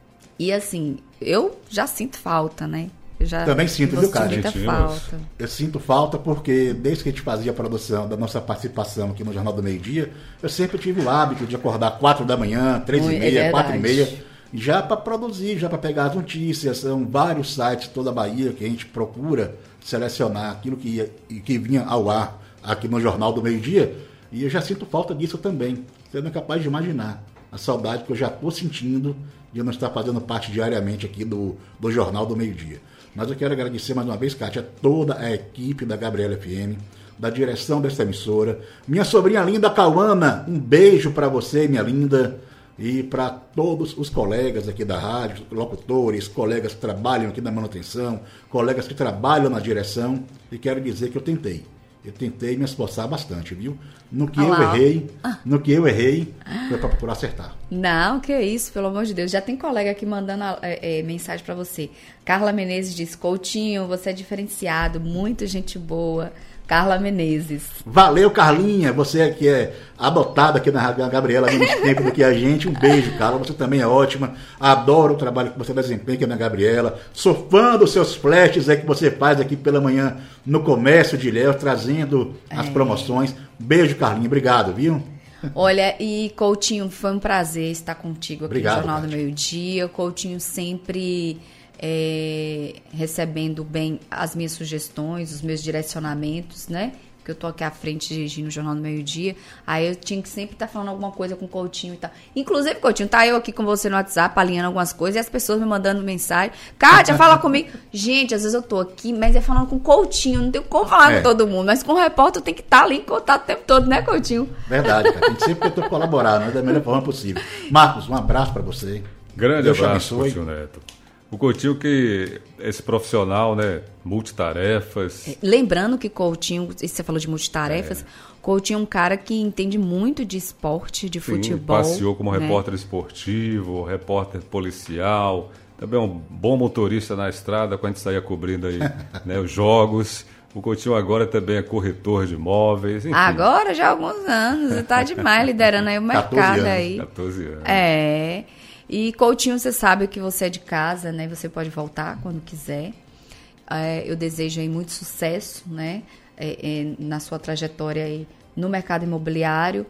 E assim, eu já sinto falta, né? Eu já Também sinto, viu, cara? Muita falta. Eu sinto falta porque desde que a gente fazia a produção da nossa participação aqui no Jornal do Meio-Dia, eu sempre tive o hábito de acordar quatro da manhã, três e meia, quatro e meia, já para produzir, já para pegar as notícias. São vários sites toda a Bahia que a gente procura selecionar aquilo que, ia, que vinha ao ar aqui no Jornal do Meio-Dia, e eu já sinto falta disso também. Você não é capaz de imaginar a saudade que eu já estou sentindo de não estar fazendo parte diariamente aqui do, do Jornal do Meio-Dia. Mas eu quero agradecer mais uma vez, Kátia, toda a equipe da Gabriela F M, da direção dessa emissora. Minha sobrinha linda, Cauana, um beijo para você, minha linda, e para todos os colegas aqui da rádio, locutores, colegas que trabalham aqui na manutenção, colegas que trabalham na direção, e quero dizer que eu tentei. Eu tentei me esforçar bastante, viu? No que Olá. eu errei, no que eu errei, foi para procurar acertar. Não, que isso, pelo amor de Deus. Já tem colega aqui mandando é, é, mensagem para você. Carla Menezes diz, Coutinho, você é diferenciado, muito gente boa. Carla Menezes. Valeu, Carlinha. Você que é adotada aqui na Gabriela há menos tempo do que a gente. Um beijo, Carla. Você também é ótima. Adoro o trabalho que você desempenha aqui na Gabriela. Sou fã dos seus flashes aí que você faz aqui pela manhã no Comércio de Ilhéus, trazendo as é. promoções. Beijo, Carlinha. Obrigado, viu? Olha, e Coutinho, foi um prazer estar contigo aqui Obrigado, no Jornal Kátia. do Meio-Dia. Coutinho sempre... É, recebendo bem as minhas sugestões, os meus direcionamentos, né? Que eu tô aqui à frente dirigindo o Jornal do Meio-Dia. Aí eu tinha que sempre estar tá falando alguma coisa com o Coutinho e tal. Inclusive, Coutinho, tá eu aqui com você no WhatsApp, alinhando algumas coisas, e as pessoas me mandando mensagem. Kátia, fala comigo. Gente, às vezes eu tô aqui, mas é falando com o Coutinho, não tenho como falar é. com todo mundo. Mas com o repórter eu tenho que estar tá ali em contato o tempo todo, né, Coutinho? Verdade, cara. A gente sempre tentou colaborar, né? Da melhor forma possível. Marcos, um abraço pra você. Grande Deus abraço, Coutinho Neto. O Coutinho que esse profissional, né, multitarefas. É, lembrando que Coutinho, você falou de multitarefas, é. Coutinho é um cara que entende muito de esporte, de Sim, futebol. Passeou como né? repórter esportivo, repórter policial, também um bom motorista na estrada quando a gente saía cobrindo aí né, os jogos. O Coutinho agora também é corretor de imóveis. Enfim. Agora já há alguns anos, você tá demais liderando aí o mercado aí. quatorze anos. É. E Coutinho, você sabe que você é de casa, né? Você pode voltar quando quiser. É, eu desejo aí muito sucesso, né? É, é, na sua trajetória aí no mercado imobiliário.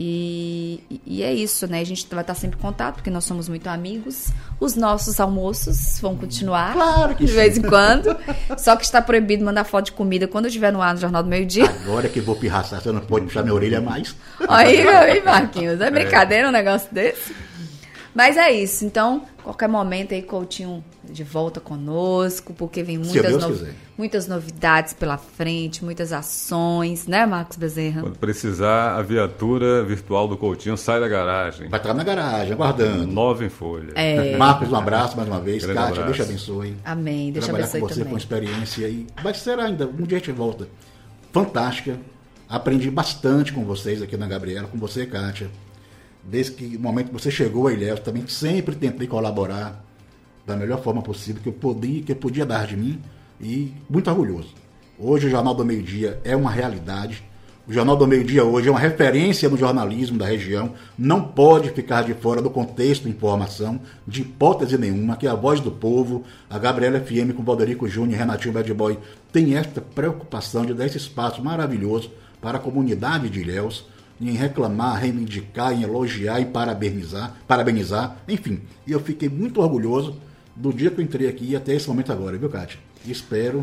E, e é isso, né? A gente vai estar sempre em contato, porque nós somos muito amigos. Os nossos almoços vão continuar. Claro que de sim. vez em quando. Só que está proibido mandar foto de comida quando eu estiver no ar no Jornal do Meio-Dia. Agora que vou pirraçar, você não pode puxar minha orelha mais. Aí, aí, Marquinhos, é brincadeira é. um negócio desse? Mas é isso, então, qualquer momento aí, Coutinho de volta conosco, porque vem muitas, no... muitas novidades pela frente, muitas ações, né, Marcos Bezerra? Quando precisar, a viatura virtual do Coutinho sai da garagem. Vai estar na garagem, aguardando. Nova em folha. É. Marcos, um abraço mais uma vez. Grande Kátia, abraço. Deus te abençoe. Amém, Deus te Trabalhar abençoe com você também. com experiência e vai ser ainda, um dia a gente volta. Fantástica. Aprendi bastante com vocês aqui na Gabriela, com você, Kátia. Desde que o momento que você chegou a Ilhéus, também sempre tentei colaborar. da melhor forma possível que eu podia, que eu podia dar de mim, e muito orgulhoso. Hoje o Jornal do Meio-Dia é uma realidade. O Jornal do Meio-Dia hoje é uma referência no jornalismo da região, não pode ficar de fora do contexto de informação, de hipótese nenhuma, que a Voz do Povo, a Gabriela F M com Valderico Júnior e Renatinho Bad Boy, tem esta preocupação de dar esse espaço maravilhoso para a comunidade de Ilhéus, em reclamar, reivindicar, em elogiar e parabenizar, parabenizar, enfim. E eu fiquei muito orgulhoso do dia que eu entrei aqui até esse momento agora, viu, Kátia? E espero...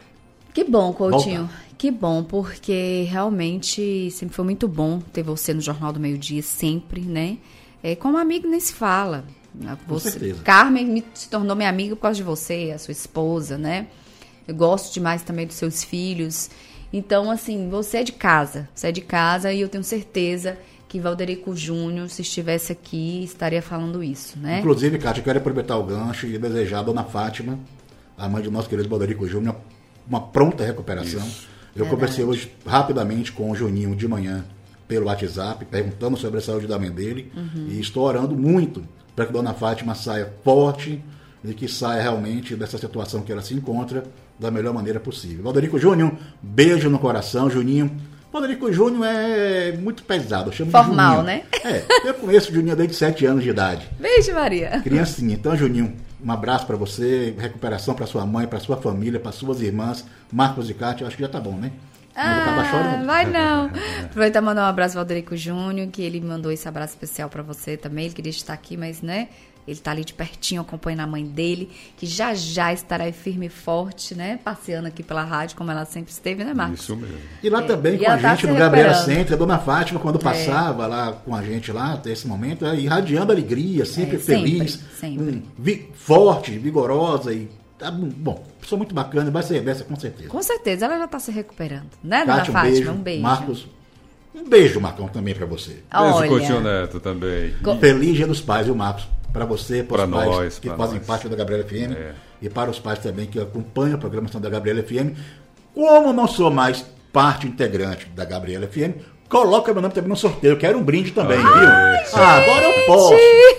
Que bom, Coutinho. Voltar. Que bom, porque realmente sempre foi muito bom ter você no Jornal do Meio-Dia, sempre, né? É, como amigo nem se fala. Você, Com certeza. Carmen me, se tornou minha amiga por causa de você, a sua esposa, né? Eu gosto demais também dos seus filhos. Então, assim, você é de casa. Você é de casa e eu tenho certeza que Valderico Júnior, se estivesse aqui, estaria falando isso, né? Inclusive, Kátia, eu quero aproveitar o gancho e desejar a dona Fátima, a mãe de nosso querido Valderico Júnior, uma pronta recuperação. Isso. Eu Verdade. Conversei hoje rapidamente com o Juninho de manhã pelo WhatsApp, perguntando sobre a saúde da mãe dele, uhum. e estou orando muito para que Dona Fátima saia forte e que saia realmente dessa situação que ela se encontra da melhor maneira possível. Valderico Júnior, beijo no coração, Juninho. Valderico Júnior é muito pesado, eu chamo Formal, de Juninho. Né? É, eu conheço o Juninho desde sete anos de idade. Beijo, Maria. Criancinha. Então, Juninho, um abraço para você, recuperação para sua mãe, para sua família, para suas irmãs, Marcos e Kátia, eu acho que já tá bom, né? Ah, vai não. Aproveitar e mandar um abraço ao Valderico Júnior, que ele mandou esse abraço especial para você também. Ele queria estar aqui, mas, né, ele tá ali de pertinho, acompanhando a mãe dele, que já já estará firme e forte, né, passeando aqui pela rádio, como ela sempre esteve, né, Marcos? Isso mesmo. E lá é. também e com a tá gente, no Gabriela Center, a Dona Fátima, quando passava é. lá com a gente lá, até esse momento, é, irradiando alegria, sempre é, feliz, sempre, sempre. Um, vi, forte, vigorosa e... Tá, bom, pessoa muito bacana, vai ser dessa com certeza. Com certeza, ela já está se recuperando, né, Dona Kátia, Fátima? Um beijo, um beijo. Marcos, um beijo, Marcão, também para você. Beijo, Coutinho Neto, também. Co- Feliz Dia dos Pais, viu, Marcos? Para você, para os pais nós, que fazem nós. parte da Gabriela F M, é. e para os pais também que acompanham a programação da Gabriela F M. Como não sou mais parte integrante da Gabriela F M, coloca meu nome também no sorteio. Eu quero um brinde também, ah, viu? É. Ah, agora eu posso.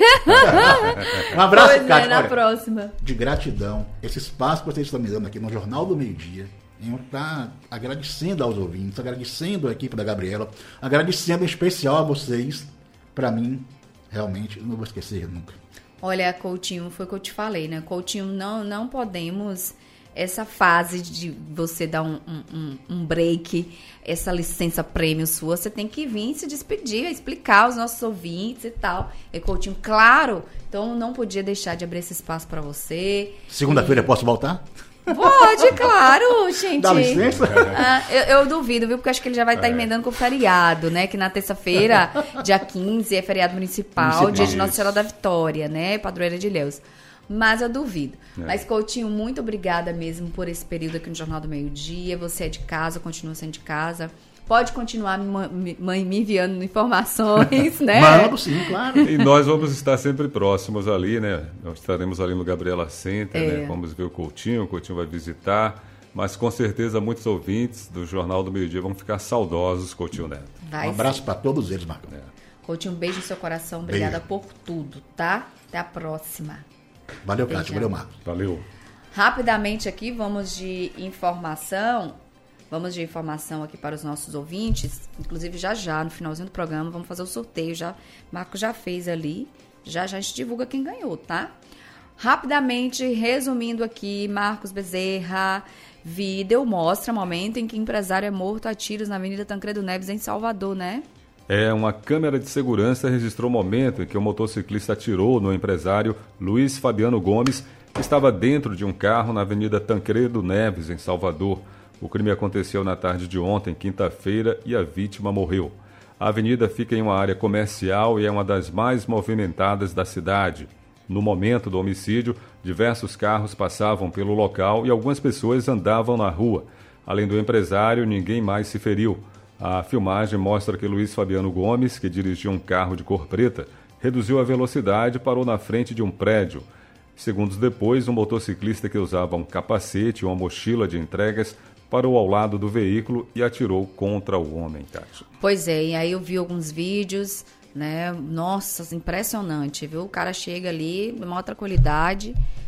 Um abraço, pois Kátia. É, na Olha, próxima. de gratidão, esse espaço que vocês estão me dando aqui no Jornal do Meio-Dia, eu estou agradecendo aos ouvintes, agradecendo a equipe da Gabriela, agradecendo em especial a vocês. Para mim, realmente, eu não vou esquecer nunca. Olha, Coutinho, foi o que eu te falei, né? Coutinho, não, não podemos... Essa fase de você dar um, um, um break, essa licença prêmio sua, você tem que vir se despedir, explicar aos nossos ouvintes e tal. E Coutinho, claro, então não podia deixar de abrir esse espaço para você. Segunda-feira e... posso voltar? Pode, claro, gente. Dá licença? Ah, eu, eu duvido, viu? Porque acho que ele já vai estar é. emendando com o feriado, né? Que na terça-feira, dia quinze, é feriado municipal, municipal. Dia de Nossa Senhora da Vitória, né? Padroeira de Ilhéus. Mas eu duvido. É. Mas, Coutinho, muito obrigada mesmo por esse período aqui no Jornal do Meio-Dia. Você é de casa, continua sendo de casa. Pode continuar me, me, me enviando informações, né? Mando, sim, claro. E nós vamos estar sempre próximos ali, né? Nós estaremos ali no Gabriela Center, é. né? Vamos ver o Coutinho, o Coutinho vai visitar. Mas, com certeza, muitos ouvintes do Jornal do Meio-Dia vão ficar saudosos, Coutinho Neto. Vai um abraço sim. para todos eles, Marcão. É. Coutinho, um beijo no seu coração. Obrigada beijo. por tudo, tá? Até a próxima. Valeu, Kátia. Valeu, Marcos. Valeu. Rapidamente aqui, vamos de informação. Vamos de informação aqui para os nossos ouvintes. Inclusive, já já, no finalzinho do programa, vamos fazer o sorteio. Já, Marcos já fez ali. Já já a gente divulga quem ganhou, tá? Rapidamente, resumindo aqui, Marcos Bezerra, vídeo mostra momento em que empresário é morto a tiros na Avenida Tancredo Neves, em Salvador, né? É, uma câmera de segurança registrou o momento em que o motociclista atirou no empresário Luiz Fabiano Gomes, que estava dentro de um carro na Avenida Tancredo Neves, em Salvador. O crime aconteceu na tarde de ontem, quinta-feira, e a vítima morreu. A avenida fica em uma área comercial e é uma das mais movimentadas da cidade. No momento do homicídio, diversos carros passavam pelo local e algumas pessoas andavam na rua. Além do empresário, ninguém mais se feriu. A filmagem mostra que Luiz Fabiano Gomes, que dirigia um carro de cor preta, reduziu a velocidade e parou na frente de um prédio. Segundos depois, um motociclista que usava um capacete e uma mochila de entregas parou ao lado do veículo e atirou contra o homem, Kátia. Pois é, e aí eu vi alguns vídeos, né? Nossa, impressionante, viu? O cara chega ali, uma outra qualidade,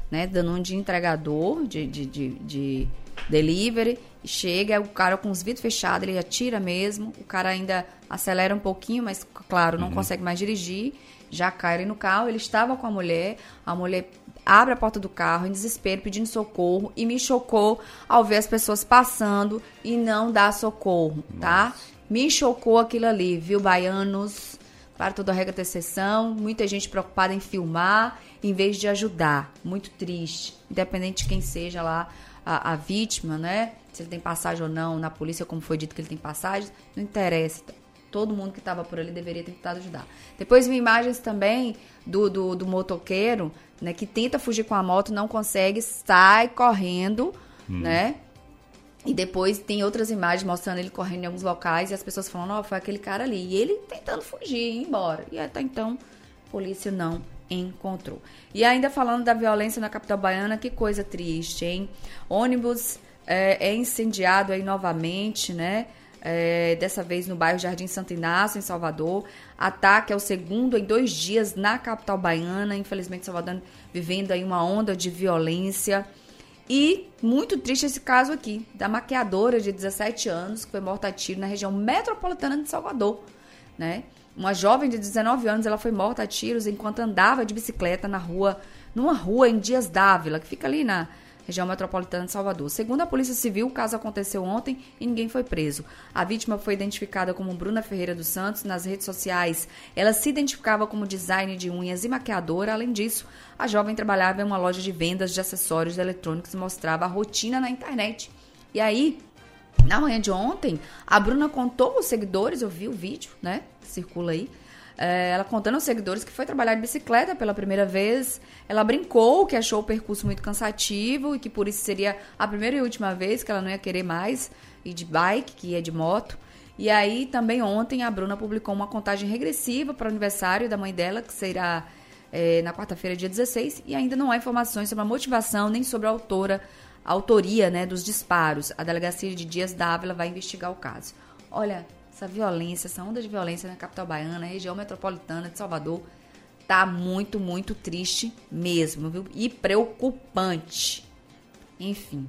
né, dando um de entregador, de, de, de, de delivery, chega, o cara com os vidros fechados, ele atira mesmo, o cara ainda acelera um pouquinho, mas, claro, não uhum. consegue mais dirigir, já cai ali no carro, ele estava com a mulher, a mulher abre a porta do carro em desespero, pedindo socorro, e me chocou ao ver as pessoas passando e não dar socorro, tá? Nossa. Me chocou aquilo ali, viu, baianos? Para toda a regra ter sessão, muita gente preocupada em filmar, em vez de ajudar. Muito triste. Independente de quem seja lá a, a vítima, né? Se ele tem passagem ou não na polícia, como foi dito que ele tem passagem, não interessa. Todo mundo que estava por ali deveria ter tentado ajudar. Depois vi imagens também do, do, do motoqueiro, né? Que tenta fugir com a moto, não consegue, sai correndo, hum. né? E depois tem outras imagens mostrando ele correndo em alguns locais e as pessoas falando, ó, oh, foi aquele cara ali. E ele tentando fugir, ir embora. E até então, a polícia não encontrou. E ainda falando da violência na capital baiana, que coisa triste, hein? Ônibus é, é incendiado aí novamente, né? É, dessa vez no bairro Jardim Santo Inácio, em Salvador. Ataque é o segundo em dois dias na capital baiana. Infelizmente, Salvador vivendo aí uma onda de violência. E muito triste esse caso aqui, da maquiadora de dezessete anos, que foi morta a tiro na região metropolitana de Salvador, né? Uma jovem de dezenove anos, ela foi morta a tiros enquanto andava de bicicleta na rua, numa rua em Dias Dávila, que fica ali na região metropolitana de Salvador. Segundo a Polícia Civil, o caso aconteceu ontem e ninguém foi preso. A vítima foi identificada como Bruna Ferreira dos Santos. Nas redes sociais, ela se identificava como designer de unhas e maquiadora. Além disso, a jovem trabalhava em uma loja de vendas de acessórios eletrônicos e mostrava a rotina na internet. E aí, na manhã de ontem, a Bruna contou aos seguidores, eu vi o vídeo, né, que circula aí, é, ela contando aos seguidores que foi trabalhar de bicicleta pela primeira vez. Ela brincou que achou o percurso muito cansativo e que por isso seria a primeira e última vez que ela não ia querer mais ir de bike, que ia de moto. E aí, também ontem, a Bruna publicou uma contagem regressiva para o aniversário da mãe dela, que será é, na quarta-feira, dia dezesseis, e ainda não há informações sobre a motivação nem sobre a autora, a autoria, né, dos disparos. A delegacia de Dias Dávila vai investigar o caso. Olha, essa violência, essa onda de violência na capital baiana, região metropolitana de Salvador, tá muito, muito triste mesmo, viu? E preocupante. Enfim.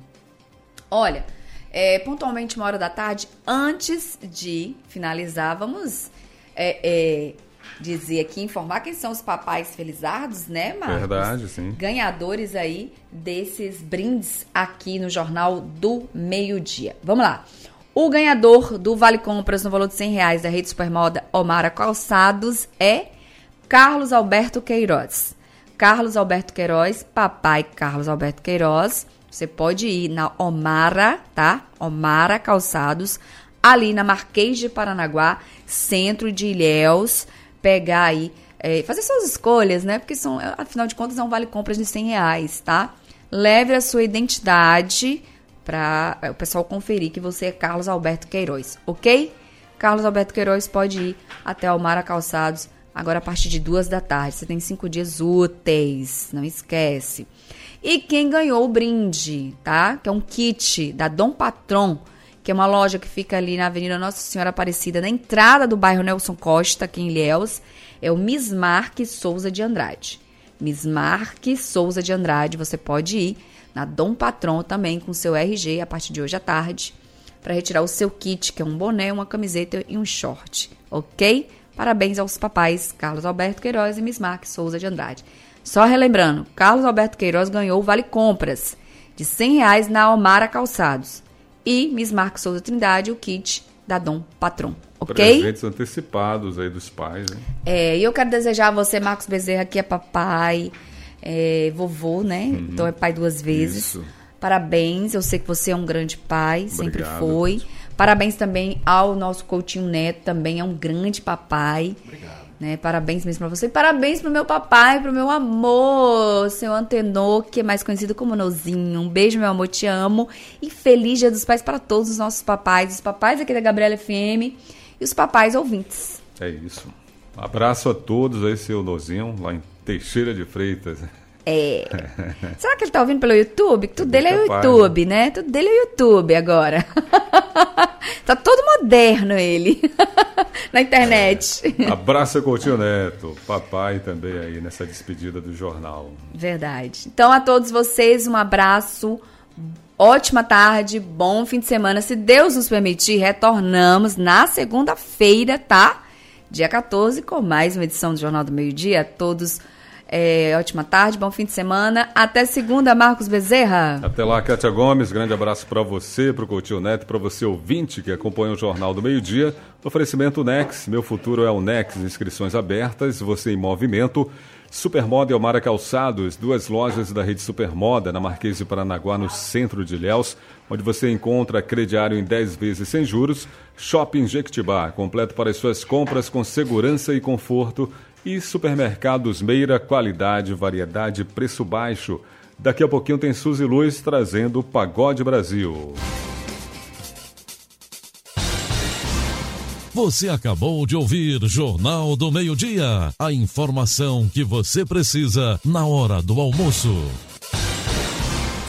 Olha, é, pontualmente uma hora da tarde, antes de finalizar, vamos é, é, dizer aqui, informar quem são os papais felizardos, né, Marcos? Verdade, sim. Ganhadores aí desses brindes aqui no Jornal do Meio-Dia. Vamos lá. O ganhador do Vale Compras no valor de cem reais da Rede Supermoda Omara Calçados é Carlos Alberto Queiroz. Carlos Alberto Queiroz, papai Carlos Alberto Queiroz, você pode ir na Omara, tá? Omara Calçados, ali na Marquês de Paranaguá, centro de Ilhéus, pegar aí, é, fazer suas escolhas, né? Porque são, afinal de contas, é um Vale Compras de cem reais, tá? Leve a sua identidade para o pessoal conferir que você é Carlos Alberto Queiroz, ok? Carlos Alberto Queiroz pode ir até a Omara Calçados agora a partir de duas da tarde. Você tem cinco dias úteis, não esquece. E quem ganhou o brinde, tá? Que é um kit da Dom Patron, que é uma loja que fica ali na Avenida Nossa Senhora Aparecida, na entrada do bairro Nelson Costa, aqui em Ilhéus, é o Miss Marque Souza de Andrade. Miss Marque Souza de Andrade, você pode ir na Dom Patron também com seu R G a partir de hoje à tarde para retirar o seu kit, que é um boné, uma camiseta e um short, ok? Parabéns aos papais Carlos Alberto Queiroz e Miss Marque Souza de Andrade. Só relembrando, Carlos Alberto Queiroz ganhou o Vale Compras de cem reais na Omara Calçados e Miss Marque Souza Trindade o kit da Dom Patron, ok? Presentes antecipados aí dos pais, né? É, e eu quero desejar a você, Marcos Bezerra, que é papai, É, vovô, né? Uhum. Então é pai duas vezes. Isso. Parabéns, eu sei que você é um grande pai, obrigado, sempre foi. Deus. Parabéns também ao nosso Coutinho Neto, também é um grande papai. Obrigado. Né? Parabéns mesmo pra você. Parabéns pro meu papai, pro meu amor, seu Antenor, que é mais conhecido como Nozinho. Um beijo, meu amor, te amo. E feliz Dia dos Pais para todos os nossos papais, os papais aqui da Gabriela F M e os papais ouvintes. É isso. Um abraço a todos aí, seu Nozinho, lá em Teixeira de Freitas. É. Será que ele tá ouvindo pelo YouTube? Tudo dele é o YouTube, né? Tudo dele é o YouTube agora. Tá Tá todo moderno ele. Na internet. Abraça Coutinho Neto, papai também aí nessa despedida do jornal. Verdade. Então a todos vocês um abraço, ótima tarde, bom fim de semana. Se Deus nos permitir, retornamos na segunda-feira, tá? Dia quatorze, com mais uma edição do Jornal do Meio-Dia. A todos, é, ótima tarde, bom fim de semana. Até segunda, Marcos Bezerra. Até lá, Kátia Gomes. Grande abraço para você, para o Coutinho Neto, para você ouvinte que acompanha o Jornal do Meio-Dia. Oferecimento Nex. Meu futuro é o Nex. Inscrições abertas. Você em movimento. Supermoda Elmara Calçados, duas lojas da rede Supermoda, na Marquês de Paranaguá, no centro de Ilhéus, onde você encontra crediário em dez vezes sem juros. Shopping Jequitibá, completo para as suas compras com segurança e conforto. E Supermercados Meira, qualidade, variedade, preço baixo. Daqui a pouquinho tem Suzy Luz trazendo o Pagode Brasil. Você acabou de ouvir Jornal do Meio-Dia. A informação que você precisa na hora do almoço.